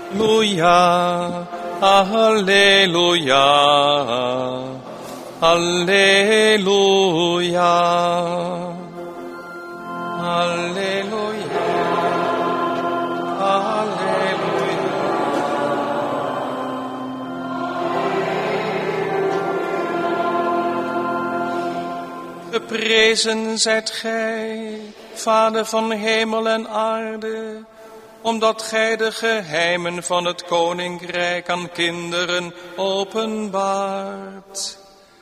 Alleluia, Alleluia, Alleluia, Alleluia. Geprezen zijt gij, Vader van hemel en aarde, omdat gij de geheimen van het koninkrijk aan kinderen openbaart.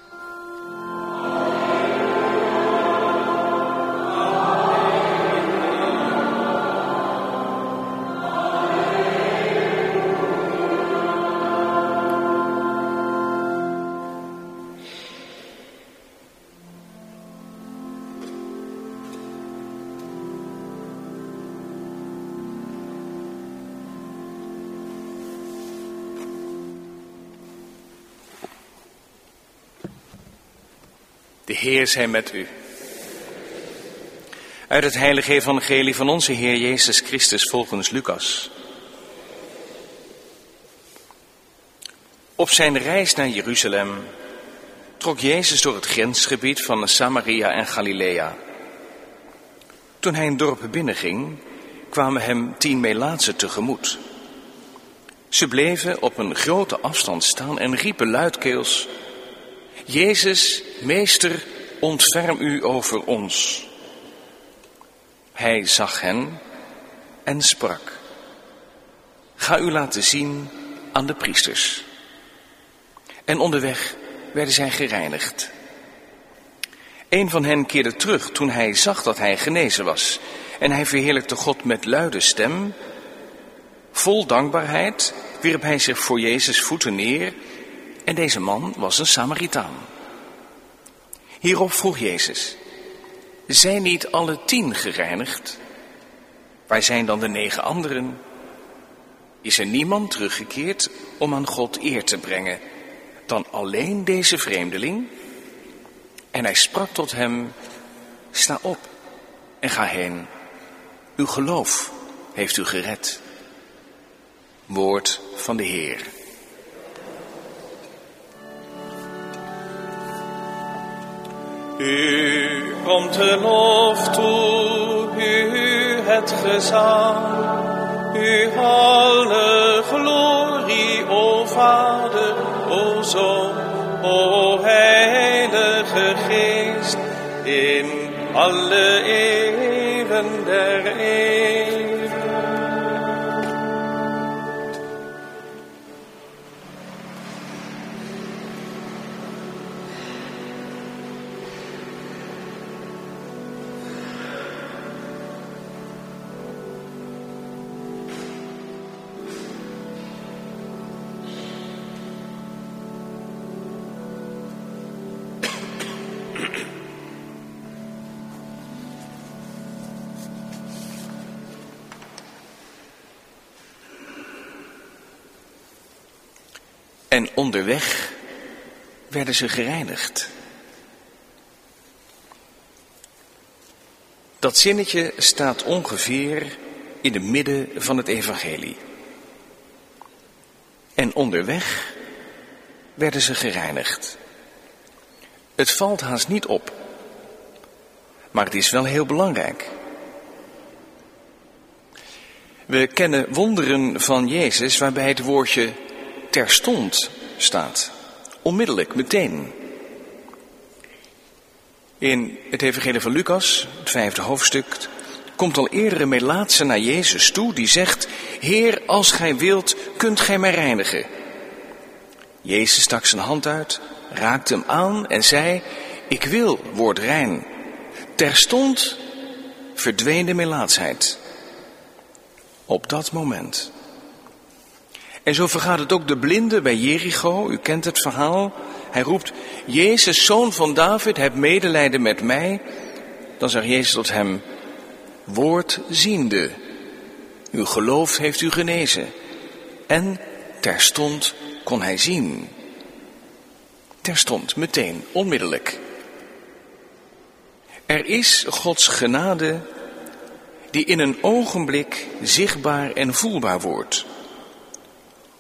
De Heer zij met u. Uit het heilige evangelie van onze Heer Jezus Christus volgens Lucas. Op zijn reis naar Jeruzalem trok Jezus door het grensgebied van Samaria en Galilea. Toen hij een dorp binnenging, kwamen hem 10 melaatsen tegemoet. Ze bleven op een grote afstand staan en riepen luidkeels: Jezus, meester, ontferm u over ons. Hij zag hen en sprak: Ga u laten zien aan de priesters. En onderweg werden zij gereinigd. Een van hen keerde terug toen hij zag dat hij genezen was. En hij verheerlijkte God met luide stem. Vol dankbaarheid wierp hij zich voor Jezus' voeten neer. En deze man was een Samaritaan. Hierop vroeg Jezus: Zijn niet alle 10 gereinigd? Waar zijn dan de 9 anderen? Is er niemand teruggekeerd om aan God eer te brengen dan alleen deze vreemdeling? En hij sprak tot hem: Sta op en ga heen. Uw geloof heeft u gered. Woord van de Heer. U komt de lof toe, u het gezang, u alle glorie, o Vader, o Zoon, o Heilige Geest, in alle eeuwen der eeuwen. En onderweg werden ze gereinigd. Dat zinnetje staat ongeveer in het midden van het evangelie. En onderweg werden ze gereinigd. Het valt haast niet op, maar het is wel heel belangrijk. We kennen wonderen van Jezus waarbij het woordje terstond staat. Onmiddellijk, meteen. In het evangelie van Lucas, het 5e hoofdstuk, komt al eerder een melaatse naar Jezus toe die zegt: Heer, als gij wilt, kunt gij mij reinigen. Jezus stak zijn hand uit, raakte hem aan en zei: Ik wil, word rein. Terstond verdween de melaatsheid. Op dat moment. En zo vergaat het ook de blinde bij Jericho. U kent het verhaal. Hij roept: Jezus, zoon van David, heb medelijden met mij. Dan zegt Jezus tot hem: Word ziende. Uw geloof heeft u genezen. En terstond kon hij zien. Terstond, meteen, onmiddellijk. Er is Gods genade die in een ogenblik zichtbaar en voelbaar wordt.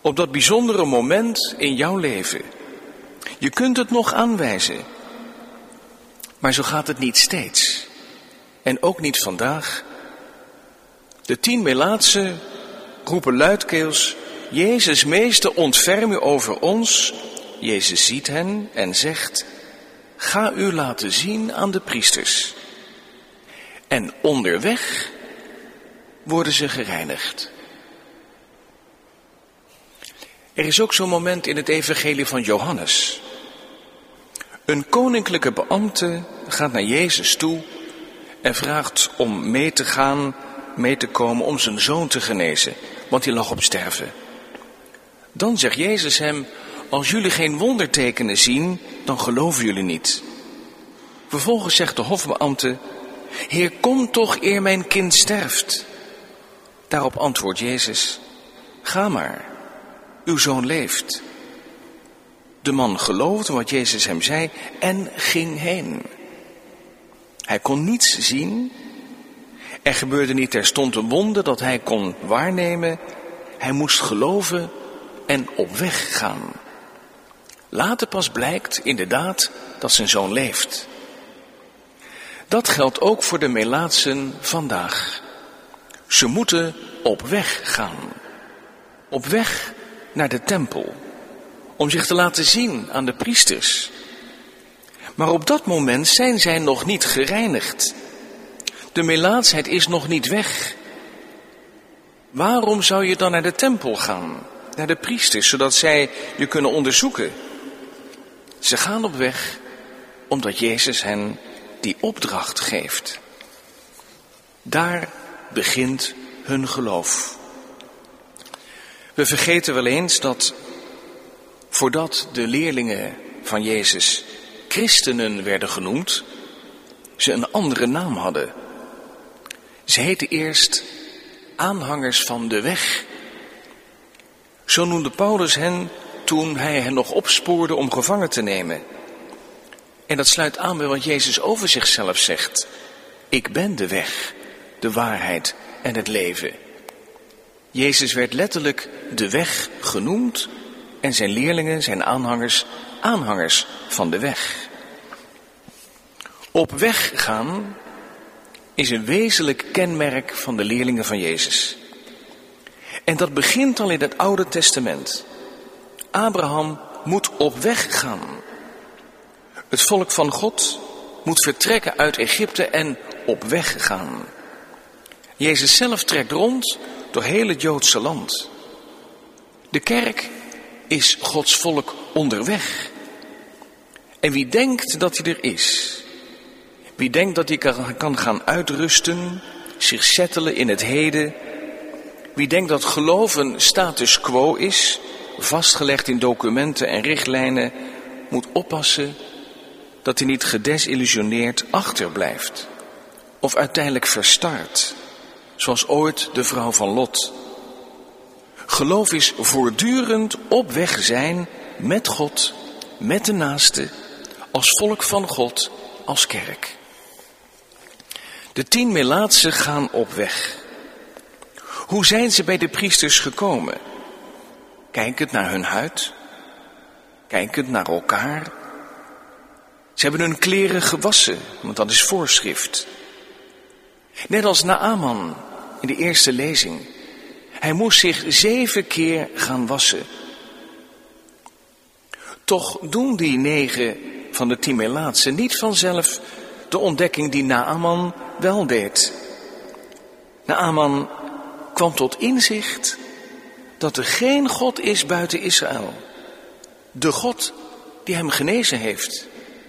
Op dat bijzondere moment in jouw leven. Je kunt het nog aanwijzen. Maar zo gaat het niet steeds. En ook niet vandaag. De 10 melaatsen roepen luidkeels: Jezus, meester, ontferm u over ons. Jezus ziet hen en zegt: ga u laten zien aan de priesters. En onderweg worden ze gereinigd. Er is ook zo'n moment in het evangelie van Johannes. Een koninklijke beambte gaat naar Jezus toe en vraagt om mee te komen om zijn zoon te genezen, want hij lag op sterven. Dan zegt Jezus hem: als jullie geen wondertekenen zien, dan geloven jullie niet. Vervolgens zegt de hofbeambte: Heer, kom toch eer mijn kind sterft. Daarop antwoordt Jezus: ga maar, uw zoon leeft. De man geloofde wat Jezus hem zei en ging heen. Hij kon niets zien. Er gebeurde niet terstond een wonder dat hij kon waarnemen. Hij moest geloven en op weg gaan. Later pas blijkt inderdaad dat zijn zoon leeft. Dat geldt ook voor de melaatsen vandaag. Ze moeten op weg gaan. Op weg naar de tempel. Om zich te laten zien aan de priesters. Maar op dat moment zijn zij nog niet gereinigd. De melaatsheid is nog niet weg. Waarom zou je dan naar de tempel gaan? Naar de priesters, zodat zij je kunnen onderzoeken. Ze gaan op weg omdat Jezus hen die opdracht geeft. Daar begint hun geloof. We vergeten wel eens dat voordat de leerlingen van Jezus christenen werden genoemd, ze een andere naam hadden. Ze heten eerst aanhangers van de weg. Zo noemde Paulus hen toen hij hen nog opspoorde om gevangen te nemen. En dat sluit aan bij wat Jezus over zichzelf zegt. Ik ben de weg, de waarheid en het leven. Jezus werd letterlijk de weg genoemd en zijn leerlingen, zijn aanhangers van de weg. Op weg gaan is een wezenlijk kenmerk van de leerlingen van Jezus. En dat begint al in het Oude Testament. Abraham moet op weg gaan. Het volk van God moet vertrekken uit Egypte en op weg gaan. Jezus zelf trekt rond door heel het Joodse land. De kerk is Gods volk onderweg. En wie denkt dat hij er is, wie denkt dat hij kan gaan uitrusten, zich settelen in het heden, wie denkt dat geloven status quo is, vastgelegd in documenten en richtlijnen, moet oppassen dat hij niet gedesillusioneerd achterblijft of uiteindelijk verstart, zoals ooit de vrouw van Lot. Geloof is voortdurend op weg zijn met God, met de naaste, als volk van God, als kerk. De 10 melaatsen gaan op weg. Hoe zijn ze bij de priesters gekomen? Kijkend naar hun huid, kijkend naar elkaar. Ze hebben hun kleren gewassen, want dat is voorschrift. Net als Naaman in de eerste lezing. Hij moest zich 7 keer gaan wassen. Toch doen die 9 van de 10 melaatsen niet vanzelf de ontdekking die Naaman wel deed. Naaman kwam tot inzicht dat er geen God is buiten Israël. De God die hem genezen heeft.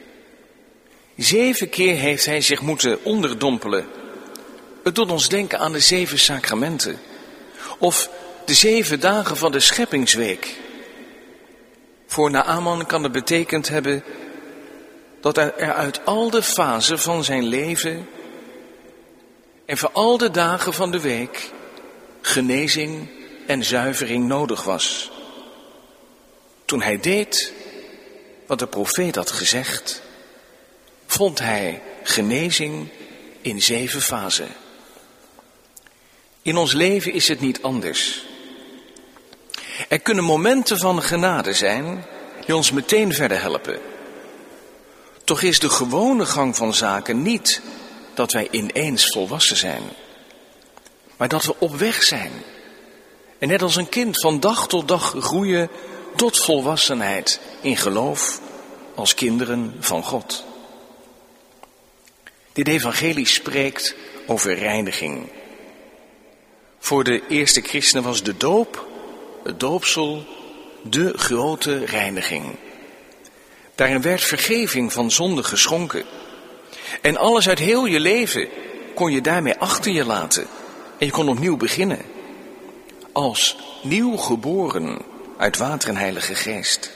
7 keer heeft hij zich moeten onderdompelen. Het doet ons denken aan de 7 sacramenten. Of de 7 dagen van de scheppingsweek. Voor Naaman kan het betekend hebben dat er uit al de fasen van zijn leven en voor al de dagen van de week genezing en zuivering nodig was. Toen hij deed wat de profeet had gezegd, vond hij genezing in 7 fasen. In ons leven is het niet anders. Er kunnen momenten van genade zijn die ons meteen verder helpen. Toch is de gewone gang van zaken niet dat wij ineens volwassen zijn, maar dat we op weg zijn. En net als een kind van dag tot dag groeien tot volwassenheid in geloof als kinderen van God. Dit evangelie spreekt over reiniging. Voor de eerste christenen was de doop, het doopsel, de grote reiniging. Daarin werd vergeving van zonde geschonken. En alles uit heel je leven kon je daarmee achter je laten. En je kon opnieuw beginnen. Als nieuw geboren uit water en Heilige Geest.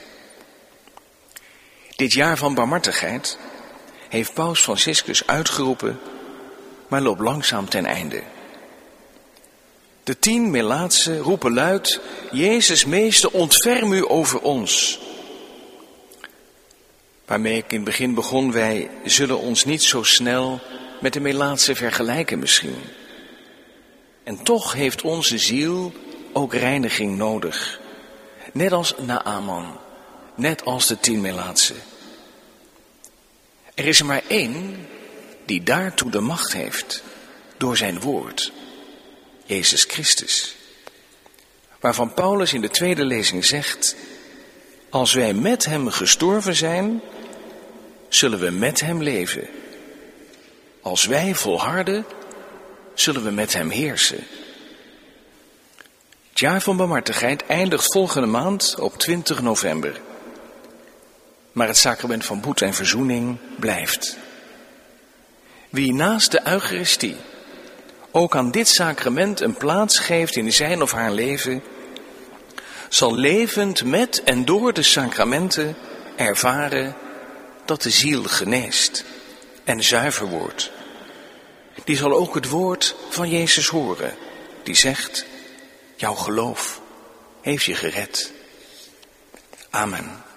Dit jaar van barmhartigheid heeft Paus Franciscus uitgeroepen, maar loopt langzaam ten einde. De 10 Melaatsen roepen luid: Jezus Meester, ontferm u over ons. Waarmee ik in het begin begon, wij zullen ons niet zo snel met de Melaatsen vergelijken misschien. En toch heeft onze ziel ook reiniging nodig. Net als Naaman, net als de 10 Melaatsen. Er is er maar één die daartoe de macht heeft, door zijn woord, Jezus Christus. Waarvan Paulus in de tweede lezing zegt: als wij met hem gestorven zijn, zullen we met hem leven. Als wij volharden, zullen we met hem heersen. Het jaar van barmhartigheid eindigt volgende maand op 20 november. Maar het sacrament van boete en verzoening blijft. Wie naast de Eucharistie ook aan dit sacrament een plaats geeft in zijn of haar leven, zal levend met en door de sacramenten ervaren dat de ziel geneest en zuiver wordt. Die zal ook het woord van Jezus horen, die zegt: jouw geloof heeft je gered. Amen.